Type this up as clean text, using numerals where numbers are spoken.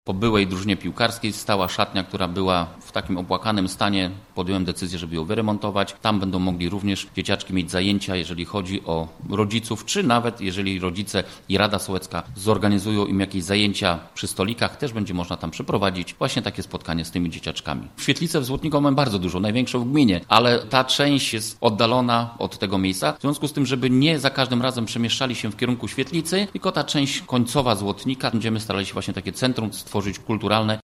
po byłej drużynie piłkarskiej stała szatnia, która była w takim opłakanym stanie. Podjąłem decyzję, żeby ją wyremontować. Tam będą mogli również dzieciaczki mieć zajęcia, jeżeli chodzi o rodziców, czy nawet jeżeli rodzice i Rada Sołecka zorganizują im jakieś zajęcia przy stolikach, też będzie można tam przeprowadzić właśnie takie spotkanie z tymi dzieciaczkami. Świetlicę w Złotniku mamy bardzo dużo, największą w gminie, ale ta część jest oddalona od tego miejsca. W związku z tym, żeby nie za każdym razem przemieszczali się w kierunku Świetlicy, tylko ta część końcowa Złotnika, będziemy starali się właśnie takie centrum stworzyć kulturalne.